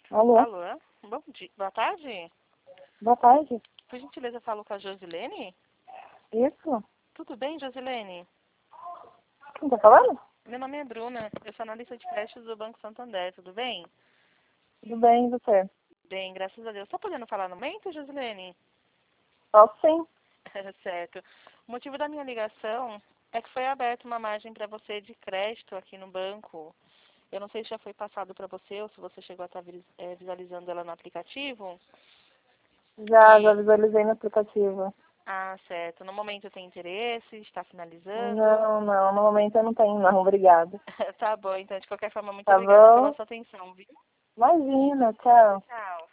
Alô? Alô? Bom dia. Boa tarde. Boa tarde. Por gentileza, eu falo com a Josilene? Isso? Tudo bem, Josilene? Quem tá falando? Meu nome é Bruna. Eu sou analista de créditos do Banco Santander. Tudo bem? Tudo bem, e você? Bem, graças a Deus. Tá podendo falar no momento, Josilene? Posso sim. Certo. O motivo da minha ligação é que foi aberta uma margem para você de crédito aqui no banco. Eu não sei se já foi passado para você ou se você chegou a estar visualizando ela no aplicativo. Já E, visualizei no aplicativo. certo. No momento tem interesse, está finalizando. Não, no momento eu não tenho não, obrigada. Tá bom, então, de qualquer forma, muito Tá obrigada pela bom? sua atenção, viu? Imagina, tchau. Tchau.